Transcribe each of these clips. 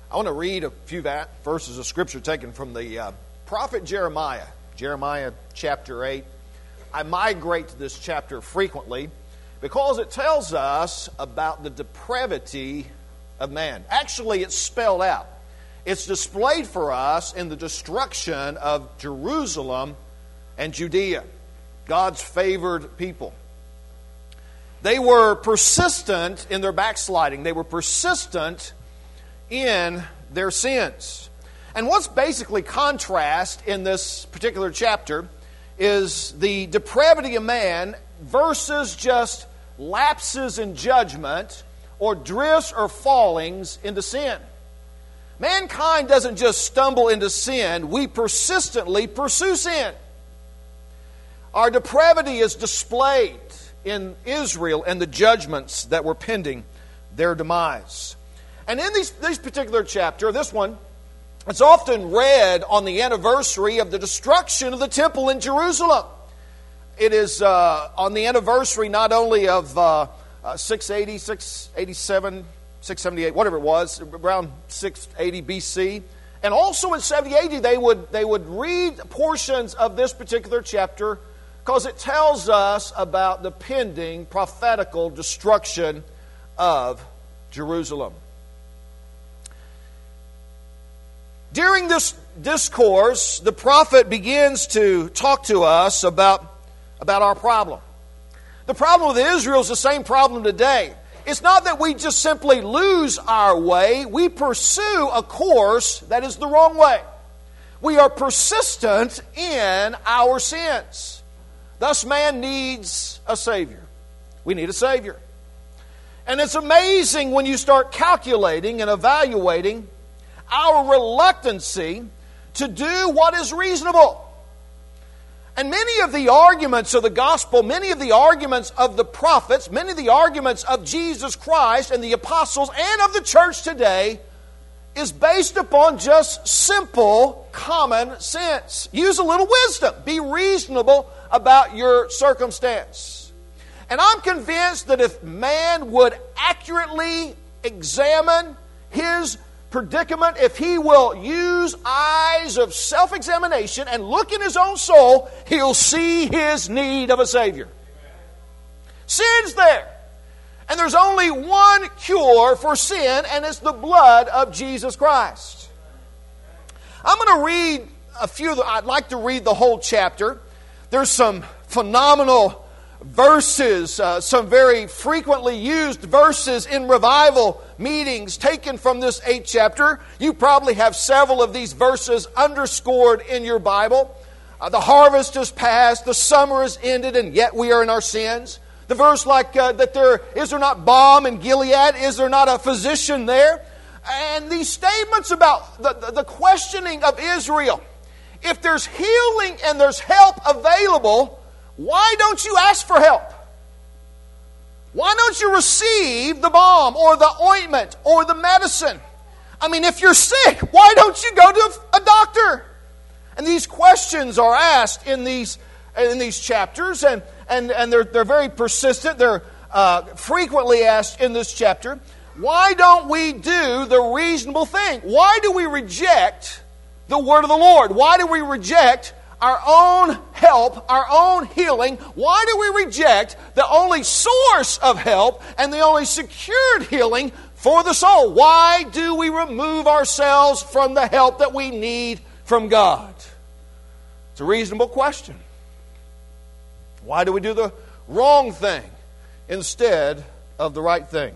I want to read a few verses of Scripture taken from the prophet Jeremiah. Jeremiah chapter 8. I migrate to this chapter frequently because it tells us about the depravity of man. Actually, it's spelled out. It's displayed for us in the destruction of Jerusalem and Judea, God's favored people. They were persistent in their backsliding. They were persistent in their sins. And what's basically contrast in this particular chapter is the depravity of man versus just lapses in judgment or drifts or fallings into sin. Mankind doesn't just stumble into sin, we persistently pursue sin. Our depravity is displayed in Israel and the judgments that were pending their demise. And in this particular chapter, this one, it's often read on the anniversary of the destruction of the temple in Jerusalem. It is on the anniversary not only of 680, 687, 678, whatever it was, around 680 BC. And also in 70 AD, they would read portions of this particular chapter because it tells us about the pending prophetical destruction of Jerusalem. During this discourse, the prophet begins to talk to us about our problem. The problem with Israel is the same problem today. It's not that we just simply lose our way. We pursue a course that is the wrong way. We are persistent in our sins. Thus, man needs a Savior. We need a Savior. And it's amazing when you start calculating and evaluating our reluctancy to do what is reasonable. And many of the arguments of the gospel, many of the arguments of the prophets, many of the arguments of Jesus Christ and the apostles and of the church today is based upon just simple common sense. Use a little wisdom. Be reasonable about your circumstance. And I'm convinced that if man would accurately examine his predicament, if he will use eyes of self-examination and look in his own soul, he'll see his need of a Savior. Sin's there. And there's only one cure for sin, and it's the blood of Jesus Christ. I'm going to read I'd like to read the whole chapter. There's some phenomenal verses, some very frequently used verses in revival meetings taken from this 8th chapter. You probably have several of these verses underscored in your Bible. The harvest is past, the summer is ended, and yet we are in our sins. The verse like that is there not balm in Gilead? Is there not a physician there? And these statements about the questioning of Israel. If there's healing and there's help available, why don't you ask for help? Why don't you receive the balm or the ointment or the medicine? I mean, if you're sick, why don't you go to a doctor? And these questions are asked in these chapters, and they're very persistent. They're frequently asked in this chapter. Why don't we do the reasonable thing? Why do we reject the word of the Lord? Why do we reject our own help, our own healing? Why do we reject the only source of help and the only secured healing for the soul? Why do we remove ourselves from the help that we need from God? It's a reasonable question. Why do we do the wrong thing instead of the right thing?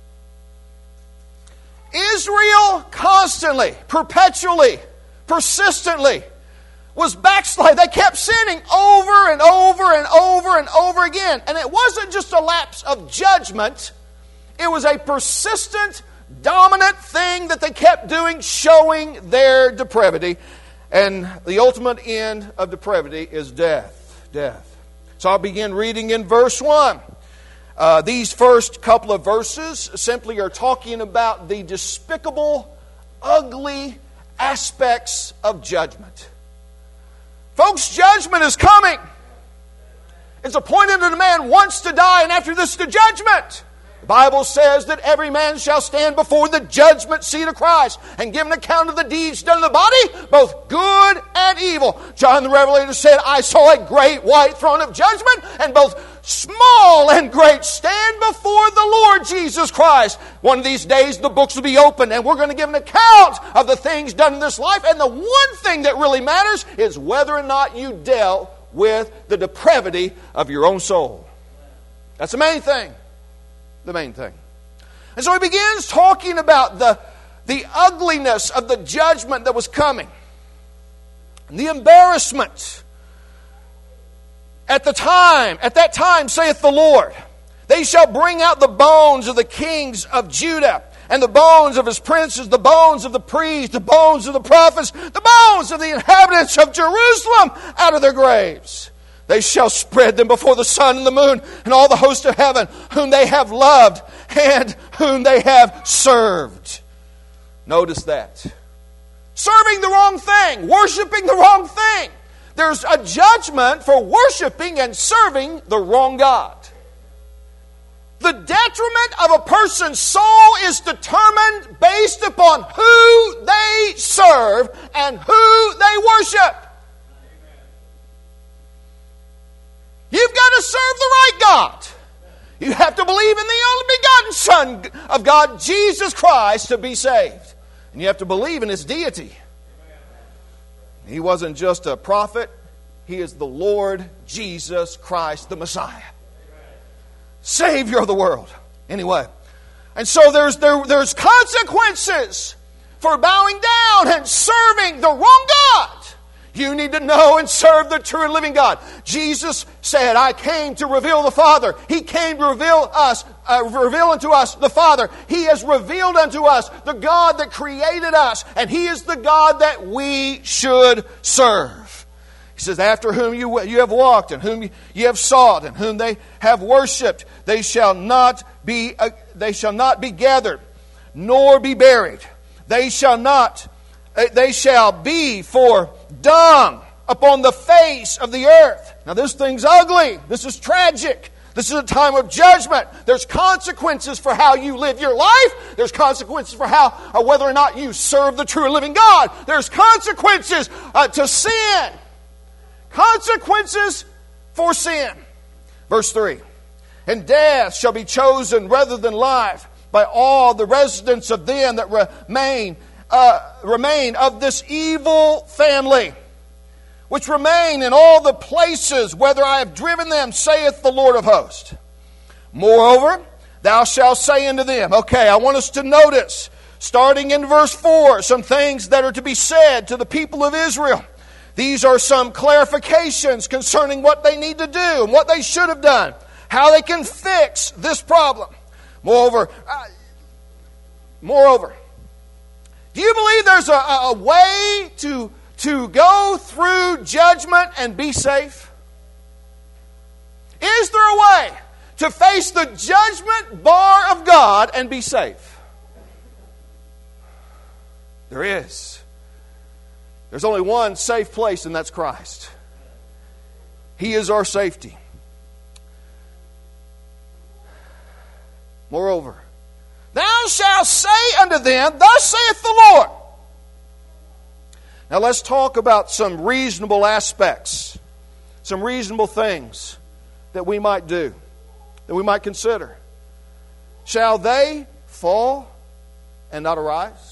Israel constantly, perpetually, persistently was backsliding. They kept sinning over and over and over and over again. And it wasn't just a lapse of judgment. It was a persistent, dominant thing that they kept doing, showing their depravity. And the ultimate end of depravity is death. Death. So I'll begin reading in verse 1. These first couple of verses simply are talking about the despicable, ugly aspects of judgment. Folks, judgment is coming. It's appointed that a man wants to die, and after this, the judgment. Bible says that every man shall stand before the judgment seat of Christ and give an account of the deeds done in the body, both good and evil. John the Revelator said, I saw a great white throne of judgment, and both small and great stand before the Lord Jesus Christ. One of these days the books will be opened and we're going to give an account of the things done in this life. And the one thing that really matters is whether or not you dealt with the depravity of your own soul. That's the main thing. The main thing. And so he begins talking about the ugliness of the judgment that was coming. And the embarrassment. At that time, saith the Lord, they shall bring out the bones of the kings of Judah, and the bones of his princes, the bones of the priests, the bones of the prophets, the bones of the inhabitants of Jerusalem out of their graves. They shall spread them before the sun and the moon and all the host of heaven, whom they have loved and whom they have served. Notice that. Serving the wrong thing, worshiping the wrong thing. There's a judgment for worshiping and serving the wrong God. The detriment of a person's soul is determined based upon who they serve and who they worship. You've got to serve the right God. You have to believe in the only begotten Son of God, Jesus Christ, to be saved. And you have to believe in His deity. He wasn't just a prophet. He is the Lord Jesus Christ, the Messiah. Savior of the world. Anyway. And so there's consequences for bowing down and serving the wrong God. You need to know and serve the true and living God. Jesus said, I came to reveal the Father. He came to reveal unto us the Father. He has revealed unto us the God that created us. And He is the God that we should serve. He says, after whom you have walked, and whom you have sought, and whom they have worshipped, they shall not be gathered, nor be buried. They shall be for dung upon the face of the earth. Now this thing's ugly. This is tragic. This is a time of judgment. There's consequences for how you live your life. There's consequences for whether or not you serve the true and living God. There's consequences to sin. Consequences for sin. Verse 3. And death shall be chosen rather than life by all the residents of them that remain of this evil family, which remain in all the places whither I have driven them, saith the Lord of hosts. Moreover, thou shalt say unto them. Okay, I want us to notice, starting in verse 4, some things that are to be said to the people of Israel. These are some clarifications concerning what they need to do and what they should have done, how they can fix this problem. Moreover, do you believe there's a way to go through judgment and be safe? Is there a way to face the judgment bar of God and be safe? There is. There's only one safe place, and that's Christ. He is our safety. Moreover, thou shalt say unto them, thus saith the Lord. Now let's talk about some reasonable aspects, some reasonable things that we might do, that we might consider. Shall they fall and not arise?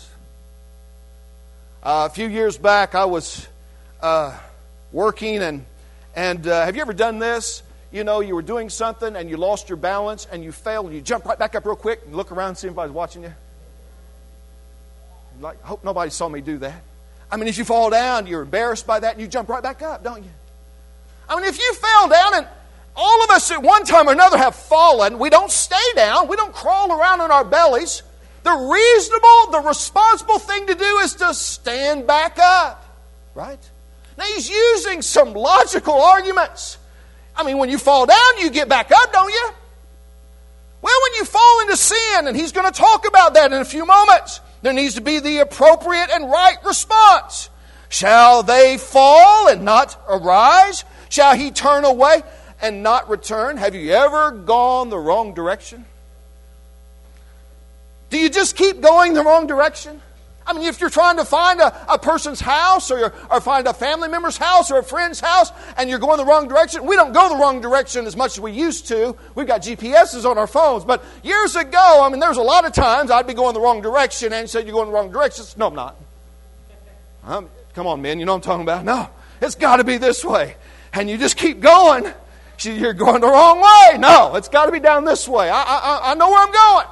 A few years back I was working and have you ever done this? You know, you were doing something and you lost your balance and you failed and you jump right back up real quick and look around and see if anybody's watching you. Like, I hope nobody saw me do that. I mean, if you fall down, you're embarrassed by that and you jump right back up, don't you? I mean, if you fell down, and all of us at one time or another have fallen, we don't stay down, we don't crawl around on our bellies. The responsible thing to do is to stand back up. Right? Now he's using some logical arguments. I mean, when you fall down, you get back up, don't you? Well, when you fall into sin, and he's going to talk about that in a few moments, there needs to be the appropriate and right response. Shall they fall and not arise? Shall he turn away and not return? Have you ever gone the wrong direction? Do you just keep going the wrong direction? I mean, if you're trying to find a person's house or find a family member's house or a friend's house and you're going the wrong direction, we don't go the wrong direction as much as we used to. We've got GPSs on our phones. But years ago, I mean, there's a lot of times I'd be going the wrong direction and said, you're going the wrong direction. No, I'm not. Come on, man, you know what I'm talking about? No, it's got to be this way. And you just keep going. You're going the wrong way. No, it's got to be down this way. I know where I'm going.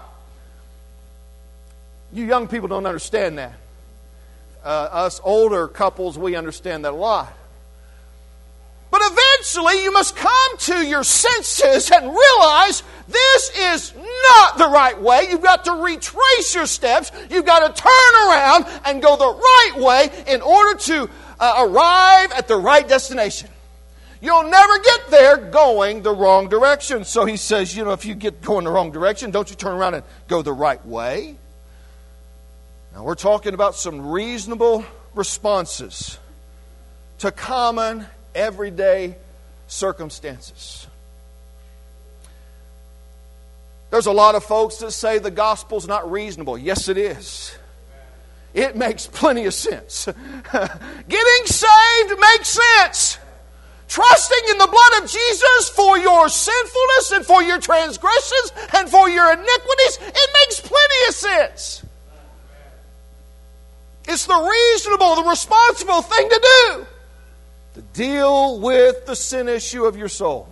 You young people don't understand that. Us older couples, we understand that a lot. But eventually you must come to your senses and realize this is not the right way. You've got to retrace your steps. You've got to turn around and go the right way in order to arrive at the right destination. You'll never get there going the wrong direction. So he says, if you get going the wrong direction, don't you turn around and go the right way? Now, we're talking about some reasonable responses to common, everyday circumstances. There's a lot of folks that say the gospel's not reasonable. Yes, it is. It makes plenty of sense. Getting saved makes sense. Trusting in the blood of Jesus for your sinfulness and for your transgressions and for your iniquities, it makes plenty of sense. It's the reasonable, the responsible thing to do. To deal with the sin issue of your soul.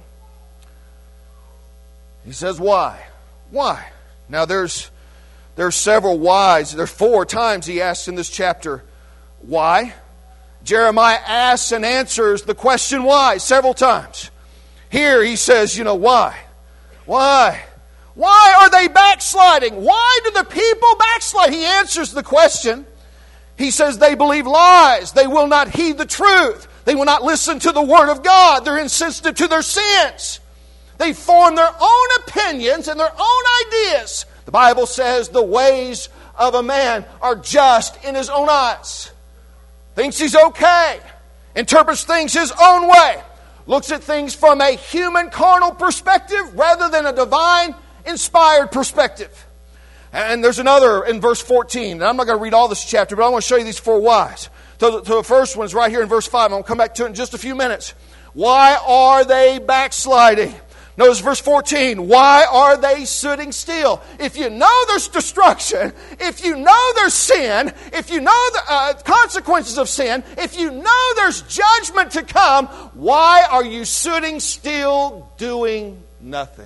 He says, why? Why? Now there's several whys. There's 4 times he asks in this chapter, why? Jeremiah asks and answers the question why several times. Here he says, why? Why? Why are they backsliding? Why do the people backslide? He answers the question. He says they believe lies. They will not heed the truth. They will not listen to the Word of God. They're insensitive to their sins. They form their own opinions and their own ideas. The Bible says the ways of a man are just in his own eyes. Thinks he's okay. Interprets things his own way. Looks at things from a human carnal perspective rather than a divine inspired perspective. And there's another in verse 14. And I'm not going to read all this chapter, but I want to show you these 4 whys. So the first one is right here in verse 5. I'm going to come back to it in just a few minutes. Why are they backsliding? Notice verse 14. Why are they sitting still? If you know there's destruction, if you know there's sin, if you know the consequences of sin, if you know there's judgment to come, why are you sitting still doing nothing?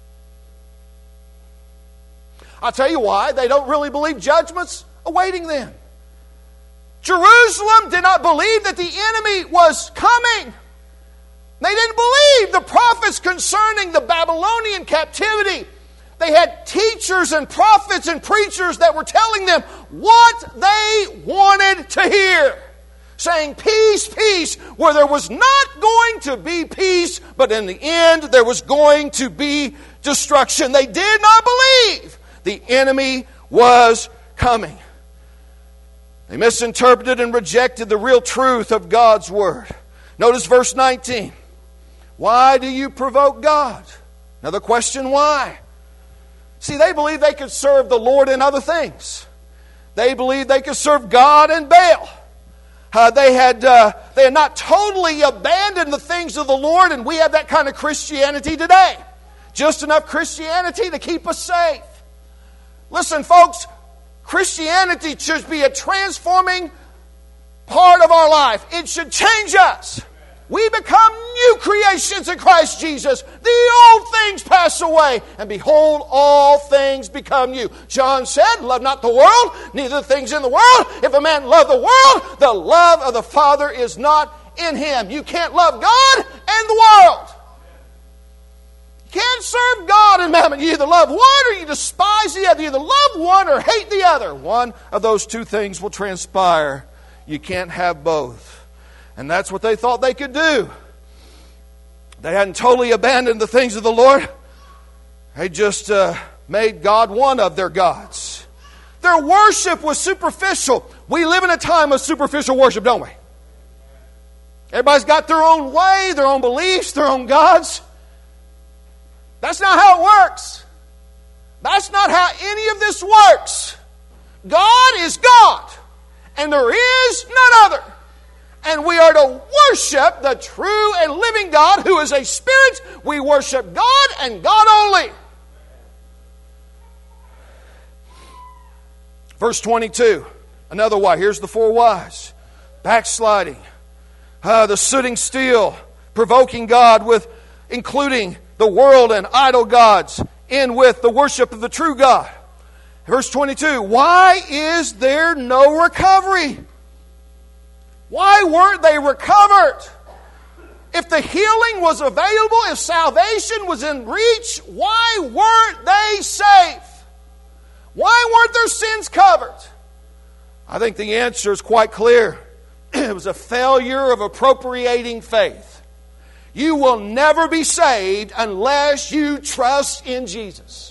I'll tell you why. They don't really believe judgment's awaiting them. Jerusalem did not believe that the enemy was coming. They didn't believe the prophets concerning the Babylonian captivity. They had teachers and prophets and preachers that were telling them what they wanted to hear. Saying, peace, peace, where there was not going to be peace, but in the end there was going to be destruction. They did not believe the enemy was coming. They misinterpreted and rejected the real truth of God's Word. Notice verse 19. Why do you provoke God? Another question, why? See, they believed they could serve the Lord in other things. They believed they could serve God and Baal. They had not totally abandoned the things of the Lord, and we have that kind of Christianity today. Just enough Christianity to keep us safe. Listen, folks, Christianity should be a transforming part of our life. It should change us. We become new creations in Christ Jesus. The old things pass away, and behold, all things become new. John said, love not the world, neither the things in the world. If a man love the world, the love of the Father is not in him. You can't love God and the world. You can't serve God and mammon. You either love one or you despise the other. You either love one or hate the other. One of those two things will transpire. You can't have both. And that's what they thought they could do. They hadn't totally abandoned the things of the Lord. They just made God one of their gods. Their worship was superficial. We live in a time of superficial worship, don't we? Everybody's got their own way, their own beliefs, their own gods. That's not how it works. That's not how any of this works. God is God, and there is none other. And we are to worship the true and living God who is a spirit. We worship God and God only. Verse 22, another why. Here's the four whys. Backsliding, the sitting still, provoking God with including the world and idol gods in with the worship of the true God. Verse 22, why is there no recovery? Why weren't they recovered? If the healing was available, if salvation was in reach, why weren't they safe? Why weren't their sins covered? I think the answer is quite clear. It was a failure of appropriating faith. You will never be saved unless you trust in Jesus.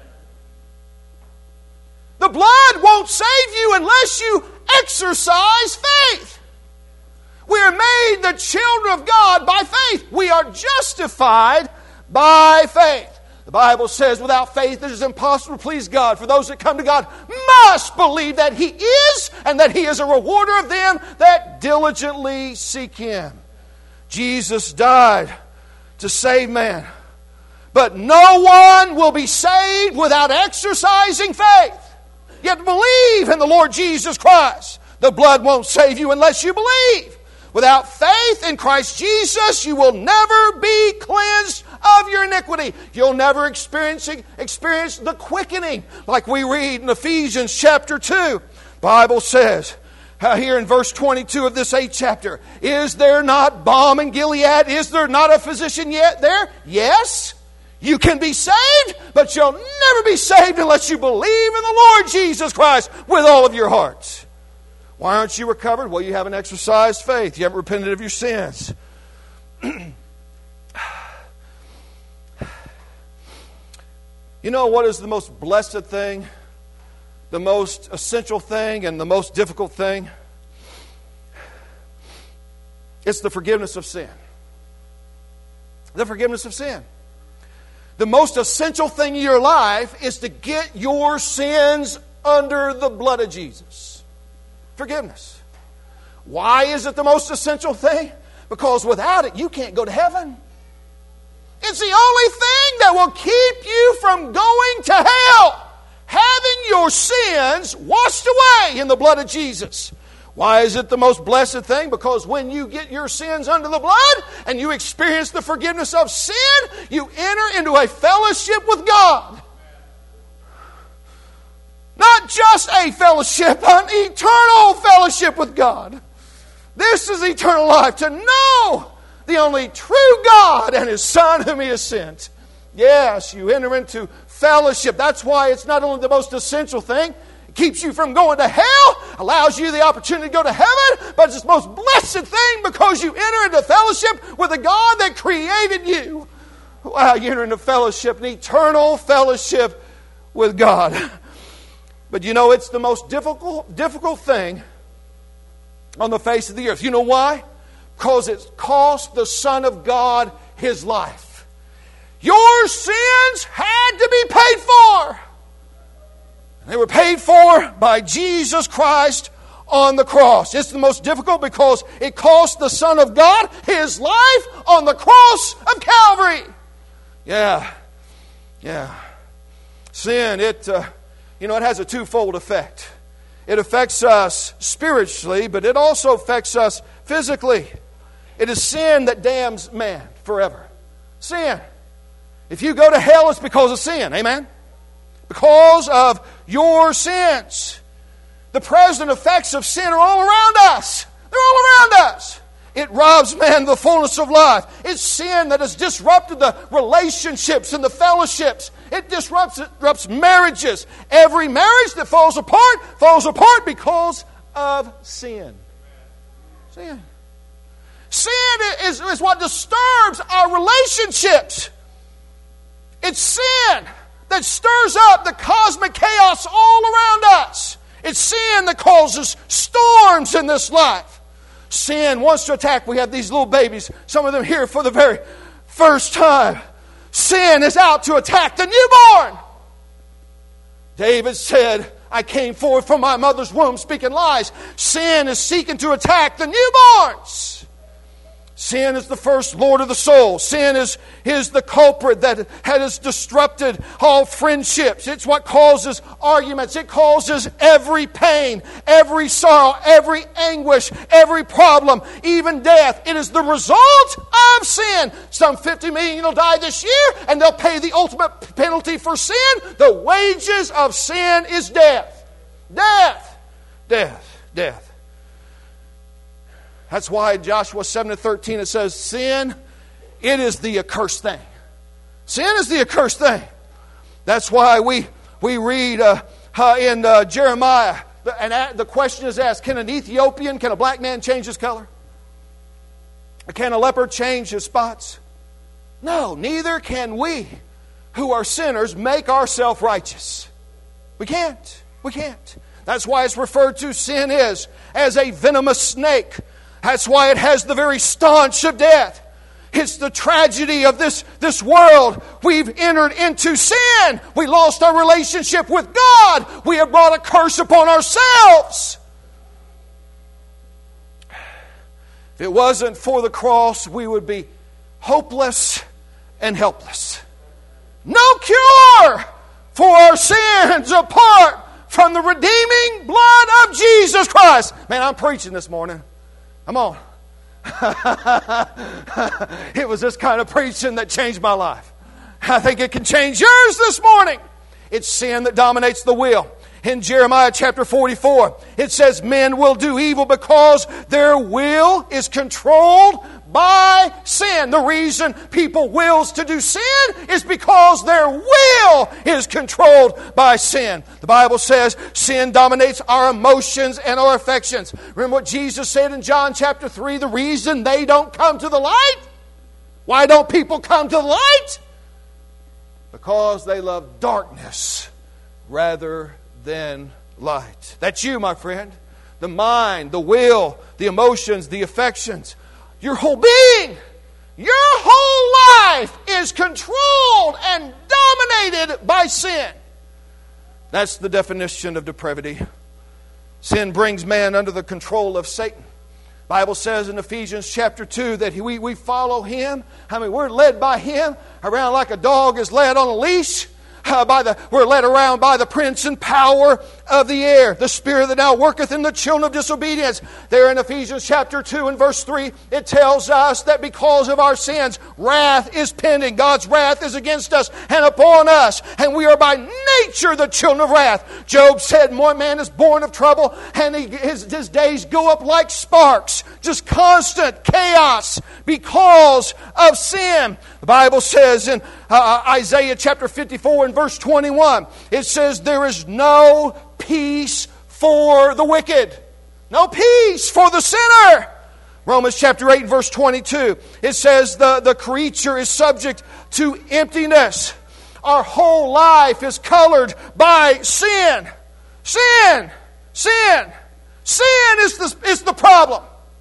The blood won't save you unless you exercise faith. We are made the children of God by faith. We are justified by faith. The Bible says without faith it is impossible to please God. For those that come to God must believe that He is and that He is a rewarder of them that diligently seek Him. Jesus died to save man. But no one will be saved without exercising faith. You have to believe in the Lord Jesus Christ. The blood won't save you unless you believe. Without faith in Christ Jesus, you will never be cleansed of your iniquity. You'll never experience the quickening like we read in Ephesians chapter 2. The Bible says here in verse 22 of this 8th chapter, is there not balm in Gilead? Is there not a physician yet there? Yes. You can be saved, but you'll never be saved unless you believe in the Lord Jesus Christ with all of your heart. Why aren't you recovered? Well, you haven't exercised faith. You haven't repented of your sins. You know what is the most blessed thing, the most essential thing, and the most difficult thing? It's the forgiveness of sin. The forgiveness of sin. The most essential thing in your life is to get your sins under the blood of Jesus. Forgiveness. Why is it the most essential thing? Because without it, you can't go to heaven. It's the only thing that will keep you from going to hell. Having your sins washed away in the blood of Jesus. Why is it the most blessed thing? Because when you get your sins under the blood and you experience the forgiveness of sin, you enter into a fellowship with God. Not just a fellowship, an eternal fellowship with God. This is eternal life, to know the only true God and His Son whom He has sent. Yes, you enter into fellowship. That's why it's not only the most essential thing, it keeps you from going to hell, allows you the opportunity to go to heaven, but it's the most blessed thing because you enter into fellowship with the God that created you. Wow, you enter into fellowship, an eternal fellowship with God. But you know, it's the most difficult thing on the face of the earth. You know why? Because it cost the Son of God His life. Your sins had to be paid for. They were paid for by Jesus Christ on the cross. It's the most difficult because it cost the Son of God His life on the cross of Calvary. Yeah. Sin, it has a twofold effect. It affects us spiritually, but it also affects us physically. It is sin that damns man forever. Sin. If you go to hell, it's because of sin. Amen? Because of your sins. The present effects of sin are all around us. They're all around us. It robs man of the fullness of life. It's sin that has disrupted the relationships and the fellowships. It disrupts marriages. Every marriage that falls apart because of sin. Sin. Sin is what disturbs our relationships. It's sin that stirs up the cosmic chaos all around us. It's sin that causes storms in this life. Sin wants to attack. We have these little babies, some of them here for the very first time. Sin is out to attack the newborn. David said, I came forth from my mother's womb speaking lies. Sin is seeking to attack the newborns. Sin is the first lord of the soul. Sin is the culprit that has disrupted all friendships. It's what causes arguments. It causes every pain, every sorrow, every anguish, every problem, even death. It is the result of sin. Some 50 million will die this year, and they'll pay the ultimate penalty for sin. The wages of sin is death. Death. Death. Death. That's why in Joshua 7:13 it says, sin, it is the accursed thing. Sin is the accursed thing. That's why we read in Jeremiah, and the question is asked, can a black man change his color? Can a leopard change his spots? No, neither can we, who are sinners, make ourselves righteous. We can't. We can't. That's why it's referred to, sin is, as a venomous snake. That's why it has the very staunch of death. It's the tragedy of this world. We've entered into sin. We lost our relationship with God. We have brought a curse upon ourselves. If it wasn't for the cross, we would be hopeless and helpless. No cure for our sins apart from the redeeming blood of Jesus Christ. Man, I'm preaching this morning. Come on. It was this kind of preaching that changed my life. I think it can change yours this morning. It's sin that dominates the will. In Jeremiah chapter 44, it says men will do evil because their will is controlled by sin. The reason people wills to do sin is because their will is controlled by sin. The Bible says sin dominates our emotions and our affections. Remember what Jesus said in John chapter 3, the reason they don't come to the light? Why don't people come to the light? Because they love darkness rather than light. That's you, my friend. The mind, the will, the emotions, the affections. Your whole being, your whole life is controlled and dominated by sin. That's the definition of depravity. Sin brings man under the control of Satan. The Bible says in Ephesians chapter 2 that we follow him. I mean, we're led by him around like a dog is led on a leash. We're led around by the prince and power of the air, the spirit that now worketh in the children of disobedience. There in Ephesians chapter 2 and verse 3, it tells us that because of our sins, wrath is pending. God's wrath is against us and upon us. And we are by nature the children of wrath. Job said, one man is born of trouble, and his days go up like sparks. Just constant chaos because of sin. The Bible says in Isaiah chapter 54 and verse 21, it says, there is no peace for the wicked. No peace for the sinner. Romans chapter 8 and verse 22, it says the creature is subject to emptiness. Our whole life is colored by sin. Sin. Sin. Sin is the problem.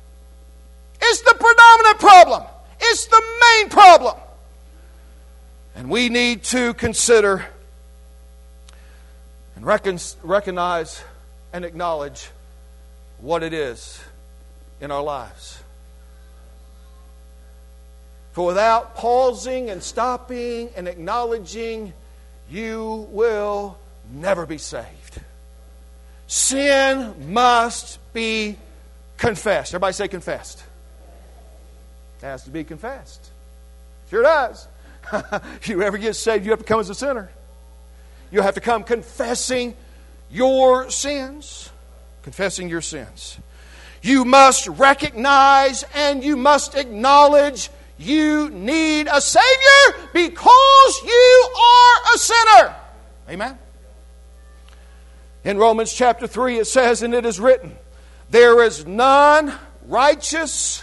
It's the predominant problem. It's the main problem. And we need to consider and recognize and acknowledge what it is in our lives. For without pausing and stopping and acknowledging, you will never be saved. Sin must be confessed. Everybody say confessed. It has to be confessed. Sure does. If you ever get saved, you have to come as a sinner. You have to come confessing your sins. Confessing your sins. You must recognize and you must acknowledge you need a Savior because you are a sinner. Amen? In Romans chapter 3 it says, and it is written, there is none righteous,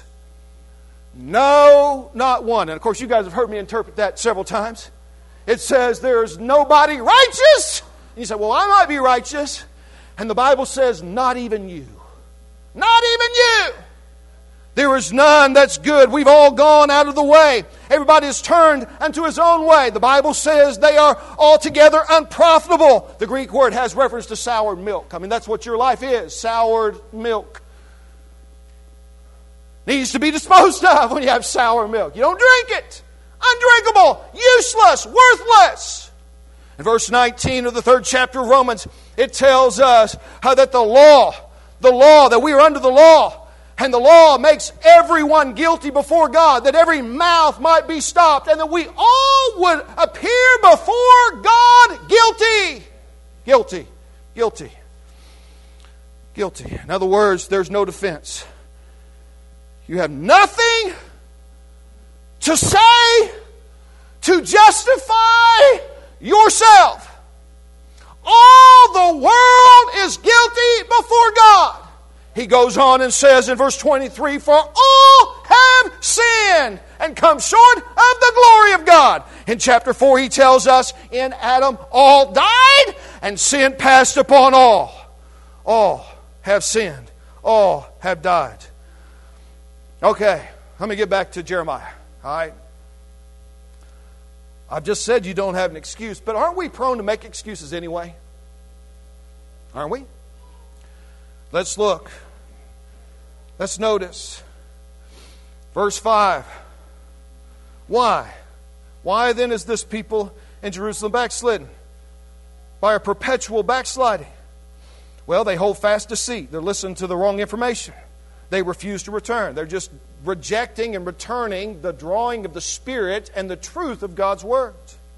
no, not one. And of course you guys have heard me interpret that several times. It says there's nobody righteous. And you say, well, I might be righteous. And the Bible says, not even you. Not even you. There is none that's good. We've all gone out of the way. Everybody has turned unto his own way. The Bible says they are altogether unprofitable. The Greek word has reference to soured milk. I mean, that's what your life is, soured milk. Needs to be disposed of when you have sour milk. You don't drink it. Undrinkable, useless, worthless. In verse 19 of the 3rd chapter of Romans, it tells us how that the law, that we are under the law, and the law makes everyone guilty before God, that every mouth might be stopped, and that we all would appear before God guilty. Guilty. Guilty. Guilty. In other words, there's no defense. You have nothing to say to justify yourself. All the world is guilty before God. He goes on and says in verse 23, for all have sinned and come short of the glory of God. In chapter 4 he tells us, in Adam all died and sin passed upon all. All have sinned. All have died. Okay, let me get back to Jeremiah. All right. I've just said you don't have an excuse, but aren't we prone to make excuses anyway? Aren't we? Let's look. Let's notice. Verse 5. Why? Why then is this people in Jerusalem backslidden? By a perpetual backsliding. Well, they hold fast deceit. They're listening to the wrong information. They refuse to return. They're just rejecting and returning the drawing of the Spirit and the truth of God's Word.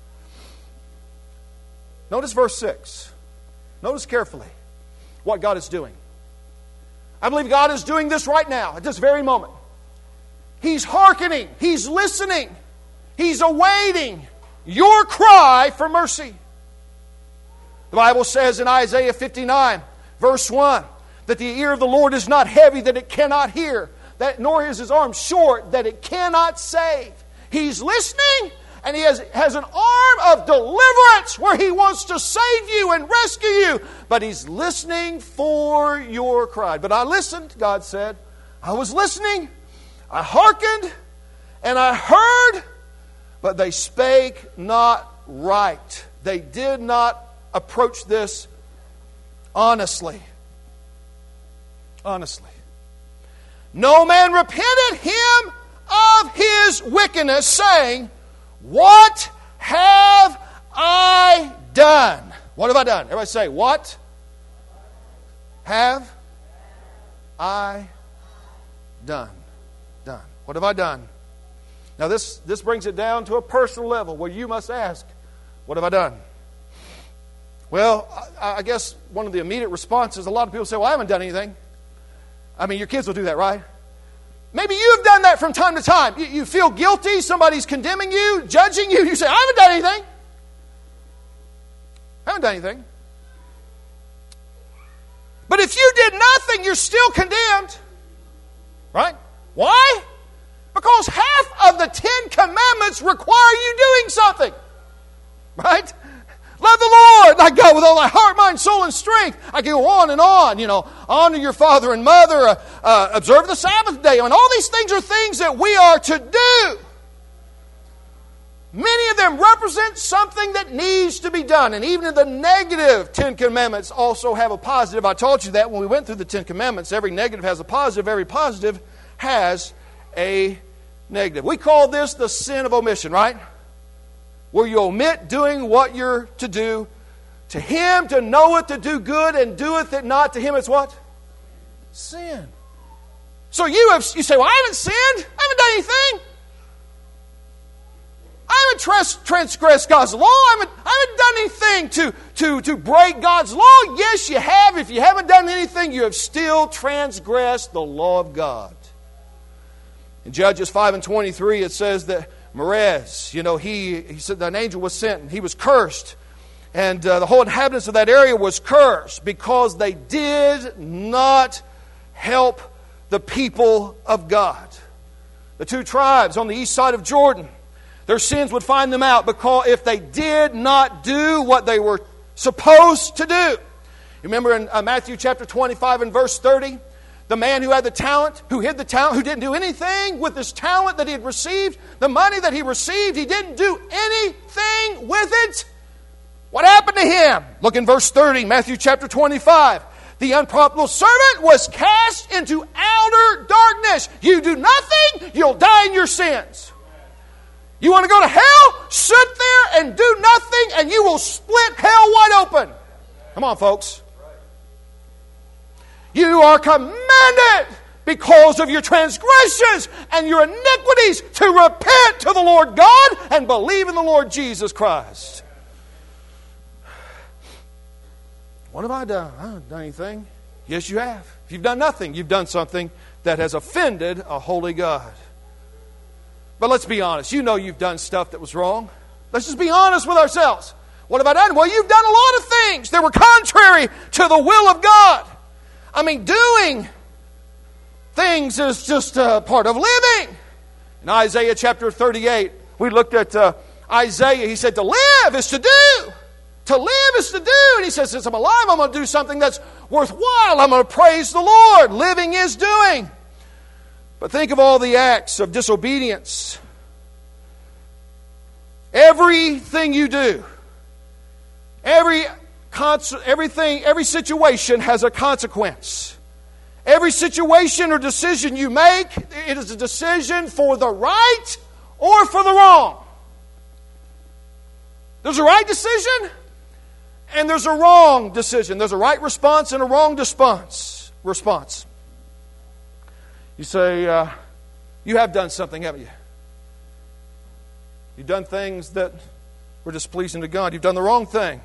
Notice verse 6. Notice carefully what God is doing. I believe God is doing this right now, at this very moment. He's hearkening. He's listening. He's awaiting your cry for mercy. The Bible says in Isaiah 59, verse 1, that the ear of the Lord is not heavy that it cannot hear, that nor is His arm short that it cannot save. He's listening, and He has an arm of deliverance where He wants to save you and rescue you. But He's listening for your cry. But I listened, God said. I was listening. I hearkened, and I heard, but they spake not right. They did not approach this honestly. Honestly. No man repented him of his wickedness, saying, what have I done? What have I done? Everybody say, what have I done? Done. What have I done? Now this brings it down to a personal level where you must ask, what have I done? Well, I guess one of the immediate responses, a lot of people say, well, I haven't done anything. I mean, your kids will do that, right? Maybe you've done that from time to time. You feel guilty, somebody's condemning you, judging you. You say, I haven't done anything. I haven't done anything. But if you did nothing, you're still condemned. Right? Why? Because half of the 10 Commandments require you doing something. Right? Love the Lord thy God with all thy heart, mind, soul, and strength. I can go on and on. Honor your father and mother. Observe the Sabbath day. I mean, all these things are things that we are to do. Many of them represent something that needs to be done. And even in the negative 10 Commandments also have a positive. I taught you that when we went through the 10 Commandments. Every negative has a positive. Every positive has a negative. We call this the sin of omission, right? Where you omit doing what you're to do. To him to know it to do good, and doeth it not, to him it's what? Sin. So you say, well, I haven't sinned. I haven't done anything. I haven't transgressed God's law. I haven't done anything to break God's law. Yes, you have. If you haven't done anything, you have still transgressed the law of God. In Judges 5:23, it says that Merez, he said that an angel was sent and he was cursed. And the whole inhabitants of that area was cursed because they did not help the people of God. The 2 tribes on the east side of Jordan, their sins would find them out because if they did not do what they were supposed to do. You remember in Matthew chapter 25 and verse 30, The man who had the talent, who hid the talent, who didn't do anything with his talent that he had received, the money that he received, he didn't do anything with it. What happened to him? Look in verse 30, Matthew chapter 25. The unprofitable servant was cast into outer darkness. You do nothing, you'll die in your sins. You want to go to hell? Sit there and do nothing, and you will split hell wide open. Come on, folks. You are commanded, because of your transgressions and your iniquities, to repent to the Lord God and believe in the Lord Jesus Christ. What have I done? I haven't done anything. Yes, you have. If you've done nothing, you've done something that has offended a holy God. But let's be honest. You know you've done stuff that was wrong. Let's just be honest with ourselves. What have I done? Well, you've done a lot of things that were contrary to the will of God. I mean, doing things is just a part of living. In Isaiah chapter 38, we looked at Isaiah. He said, to live is to do. To live is to do. And he says, since I'm alive, I'm going to do something that's worthwhile. I'm going to praise the Lord. Living is doing. But think of all the acts of disobedience. Everything you do, every situation has a consequence. Every situation or decision you make, it is a decision for the right or for the wrong. There's a right decision and there's a wrong decision. There's a right response and a wrong response. You say, you have done something, haven't you? You've done things that were displeasing to God. You've done the wrong thing.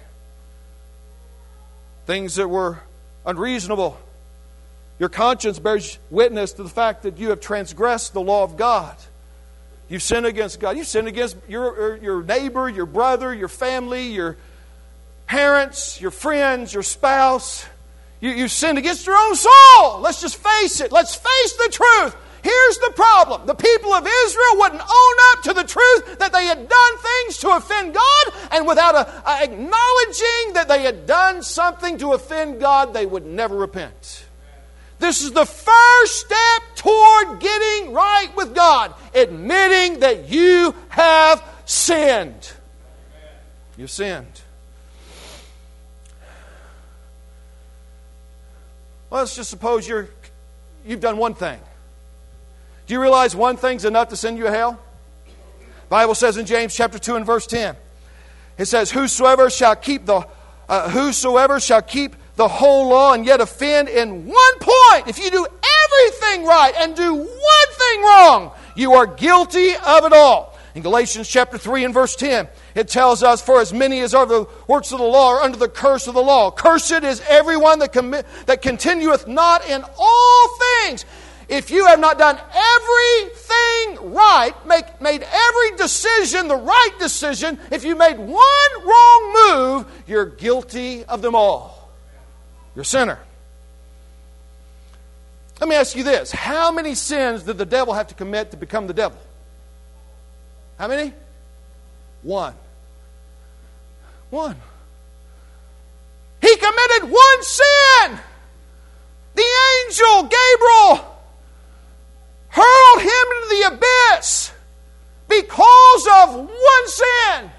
Things that were unreasonable. Your conscience bears witness to the fact that you have transgressed the law of God. You've sinned against God. You've sinned against your neighbor, your brother, your family, your parents, your friends, your spouse. You've sinned against your own soul. Let's just face it. Let's face the truth. Here's the problem. The people of Israel wouldn't own up to the truth that they had done things to offend God, and without acknowledging that they had done something to offend God, they would never repent. This is the first step toward getting right with God, admitting that you have sinned. You've sinned. Well, let's just suppose you've done one thing. Do you realize one thing's enough to send you to hell? The Bible says in James chapter 2 and verse 10, it says, Whosoever shall keep the whole law and yet offend in one point, if you do everything right and do one thing wrong, you are guilty of it all. In Galatians chapter 3 and verse 10, it tells us, For as many as are the works of the law are under the curse of the law. Cursed is everyone that continueth not in all things. If you have not done everything right, made every decision the right decision, if you made one wrong move, you're guilty of them all. You're a sinner. Let me ask you this. How many sins did the devil have to commit to become the devil? How many? One. He committed one sin. The angel Gabriel hurled him into the abyss because of one sin.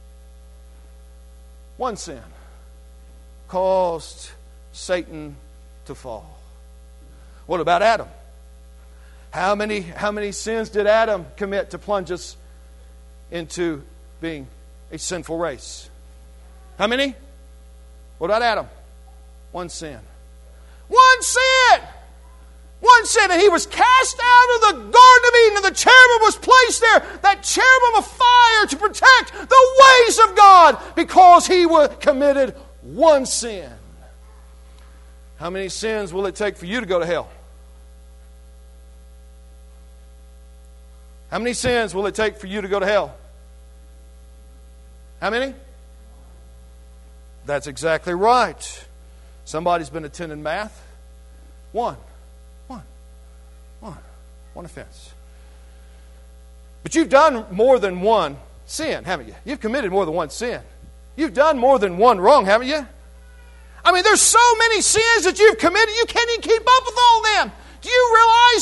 One sin caused Satan to fall. What about Adam? How many sins did Adam commit to plunge us into being a sinful race? How many? What about Adam? One sin. One sin! One sin, and he was cast out of the Garden of Eden, and the cherubim was placed there, that cherubim of fire to protect the ways of God, because he committed one sin. How many sins will it take for you to go to hell? How many sins will it take for you to go to hell? How many? That's exactly right. Somebody's been attending math. One offense. But you've done more than one sin, haven't you? You've committed more than one sin. You've done more than one wrong, haven't you? I mean, there's so many sins that you've committed, you can't even keep up with all of them.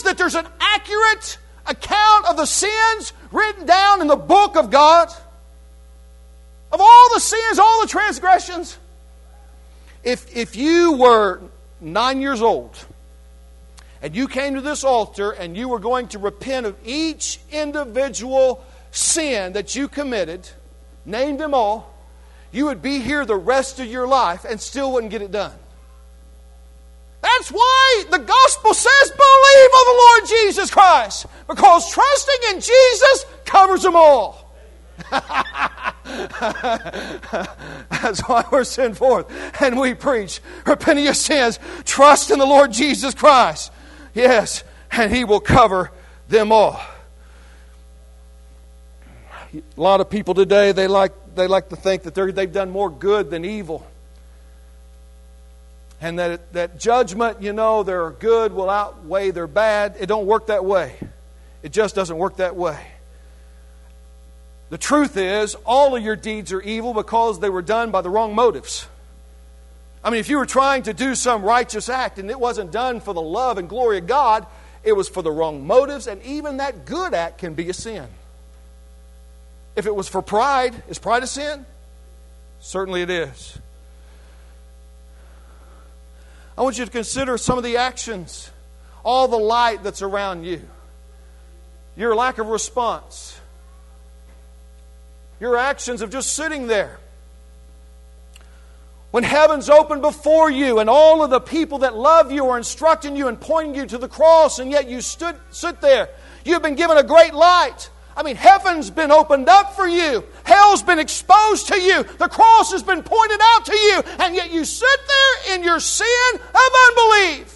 that there's an accurate account of the sins written down in the book of God? Of all the sins, all the transgressions? If you were 9 years old and you came to this altar and you were going to repent of each individual sin that you committed, name them all, you would be here the rest of your life and still wouldn't get it done. That's why the gospel says, believe on the Lord Jesus Christ, because trusting in Jesus covers them all. That's why we're sent forth and we preach, repent of your sins, trust in the Lord Jesus Christ. Yes, and He will cover them all. A lot of people today, they like to think that they've done more good than evil. And that judgment, their good will outweigh their bad. It don't work that way. It just doesn't work that way. The truth is, all of your deeds are evil because they were done by the wrong motives. I mean, if you were trying to do some righteous act and it wasn't done for the love and glory of God, it was for the wrong motives, and even that good act can be a sin. If it was for pride, is pride a sin? Certainly it is. I want you to consider some of the actions, all the light that's around you, your lack of response, your actions of just sitting there. When heaven's open before you and all of the people that love you are instructing you and pointing you to the cross, and yet you sit there. You've been given a great light. I mean, heaven's been opened up for you. Hell's been exposed to you. The cross has been pointed out to you. And yet you sit there in your sin of unbelief.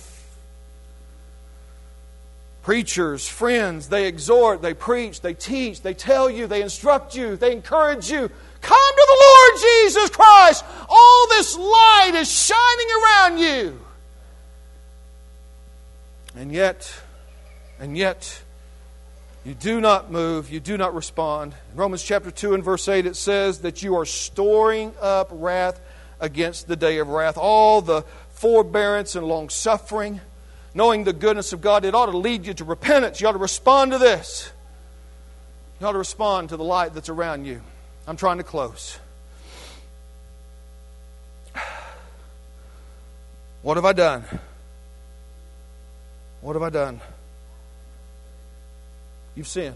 Preachers, friends, they exhort, they preach, they teach, they tell you, they instruct you, they encourage you. Come to the Lord Jesus Christ. All this light is shining around you. And yet, you do not move, you do not respond. In Romans chapter 2 and verse 8 it says that you are storing up wrath against the day of wrath. All the forbearance and long-suffering, knowing the goodness of God, it ought to lead you to repentance. You ought to respond to this. You ought to respond to the light that's around you. I'm trying to close. What have I done? What have I done? You've sinned.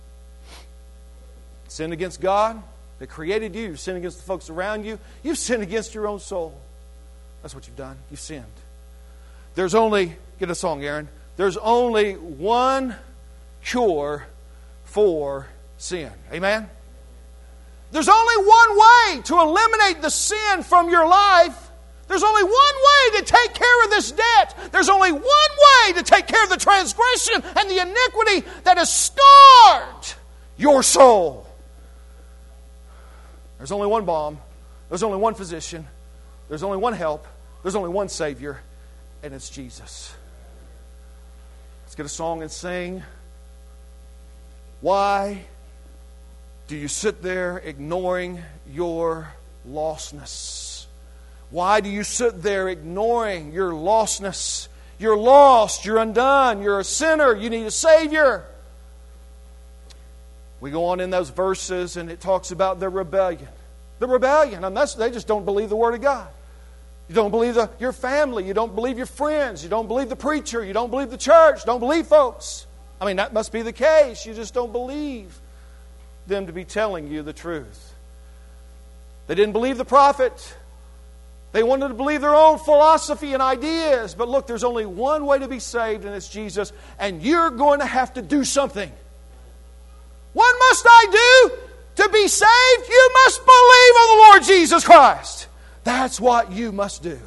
Sinned against God that created you. You've sinned against the folks around you. You've sinned against your own soul. That's what you've done. You've sinned. There's only, get a song, Aaron. There's only one cure for sin. Amen? There's only one way to eliminate the sin from your life. There's only one way to take care of this debt. There's only one way to take care of the transgression and the iniquity that has scarred your soul. There's only one balm. There's only one physician. There's only one help. There's only one Savior, and it's Jesus. Let's get a song and sing. Why do you sit there ignoring your lostness? Why do you sit there ignoring your lostness? You're lost, you're undone, you're a sinner, you need a Savior. We go on in those verses and it talks about their rebellion. The rebellion, they just don't believe the Word of God. You don't believe your family, you don't believe your friends, you don't believe the preacher, you don't believe the church, don't believe folks. I mean, that must be the case. You just don't believe them to be telling you the truth. They didn't believe the prophet. They wanted to believe their own philosophy and ideas. But look, there's only one way to be saved, and it's Jesus. And you're going to have to do something. What must I do to be saved? You must believe on the Lord Jesus Christ. That's what you must do.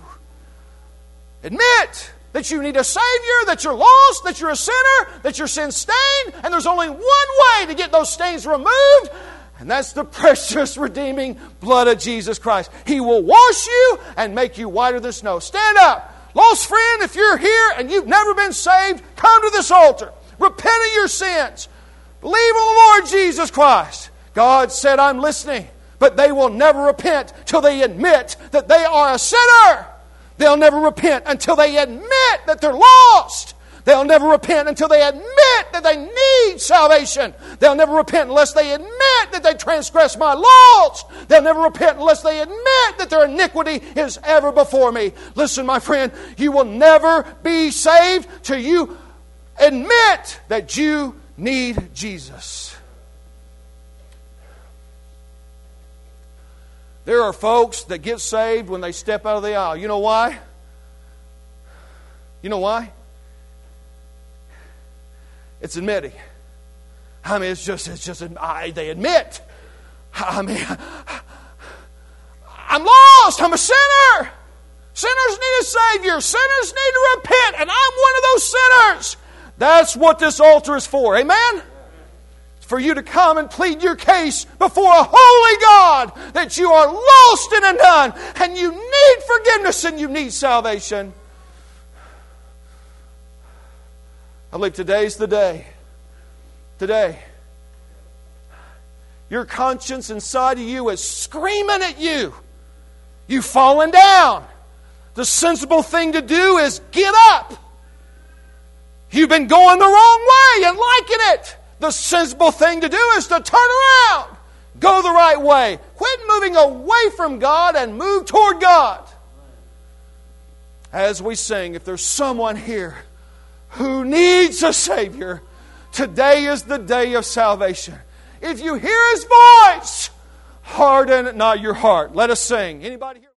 Admit that you need a Savior, that you're lost, that you're a sinner, that you're sin-stained, and there's only one way to get those stains removed, and that's the precious redeeming blood of Jesus Christ. He will wash you and make you whiter than snow. Stand up. Lost friend, if you're here and you've never been saved, come to this altar. Repent of your sins. Believe on the Lord Jesus Christ. God said, I'm listening, but they will never repent till they admit that they are a sinner. They'll never repent until they admit that they're lost. They'll never repent until they admit that they need salvation. They'll never repent unless they admit that they transgress my laws. They'll never repent unless they admit that their iniquity is ever before me. Listen, my friend, you will never be saved till you admit that you need Jesus. There are folks that get saved when they step out of the aisle. You know why? You know why? It's admitting. I mean, it's just they admit. I mean, I'm lost. I'm a sinner. Sinners need a Savior. Sinners need to repent, and I'm one of those sinners. That's what this altar is for. Amen? It's for you to come and plead your case before a holy God that you are lost and undone, and you need forgiveness and you need salvation. I believe today's the day. Today, your conscience inside of you is screaming at you. You've fallen down. The sensible thing to do is get up. You've been going the wrong way and liking it. The sensible thing to do is to turn around. Go the right way. Quit moving away from God and move toward God. As we sing, if there's someone here who needs a Savior, today is the day of salvation. If you hear His voice, harden not your heart. Let us sing. Anybody here?